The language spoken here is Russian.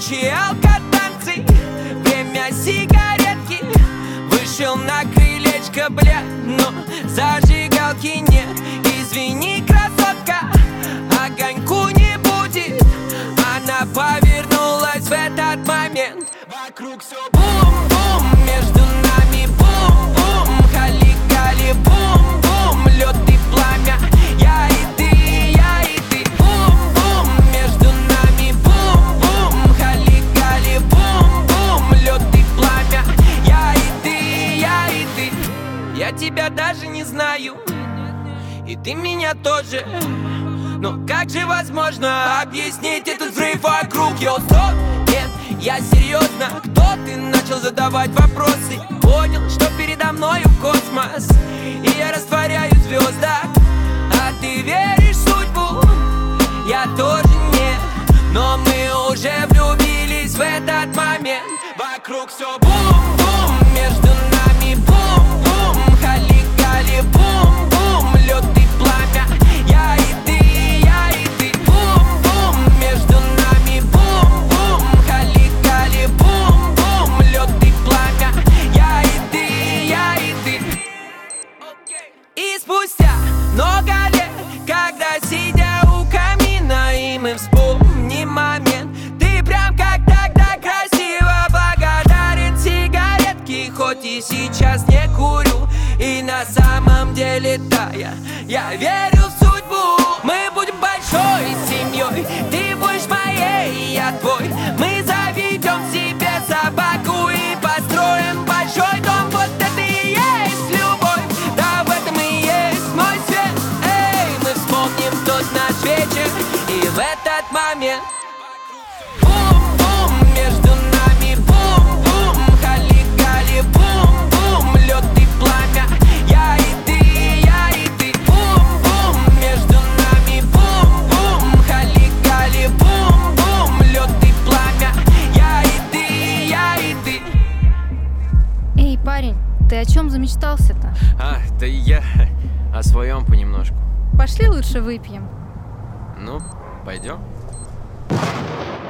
Ночи алкотанцы, время сигаретки. Вышел на крылечко, бля, но зажигалки нет. Извини, красотка, огоньку не будет. Она повернулась в этот момент. Вокруг все бум-бум, между нами бум-бум. Хали-гали, бум-бум, лед и пламя. Я и ты, бум-бум. Между нами бум-бум. Хали-гали, бум-бум, лед и пламя. Я и ты. Я тебя даже не знаю, и ты меня тоже. Но как же возможно объяснить этот взрыв вокруг? Йо, стоп, нет, я серьезно. Кто ты? Начал задавать вопросы. Понял, что передо мною космос, и я растворяюсь в звездах. А ты веришь в судьбу? Я тоже нет. Но мы уже влюбились в этот момент. Вокруг все бум-бум, между нами бум-бум. Хали-гали, бум-бум, лед и пламя. Я и ты, бум-бум. Между нами бум-бум. Хали-гали, бум-бум, лед и пламя. Я и ты. И спустя много лет, когда сидя у камина, и мы вспомним момент, ты прям как тогда красиво, благодарен сигаретке. Хоть и сейчас не курю, и на самом деле тая, я верю в судьбу. Мы будем большой семьей, ты будешь моей, я твой. Мы заведем себе собаку и построим большой дом. Вот это и есть любовь, да в этом и есть мой свет. Эй, мы вспомним тот наш вечер, и в этот момент бум-бум, между нами бум-бум. Хали-гали, бум-бум, лед и пламя. Я и ты, бум-бум. Между нами бум-бум. Хали-гали, бум-бум, лед и пламя. Я и ты. Эй, парень, ты о чем замечтался-то? Да я о своем понемножку. Пошли лучше выпьем. Ну, пойдем.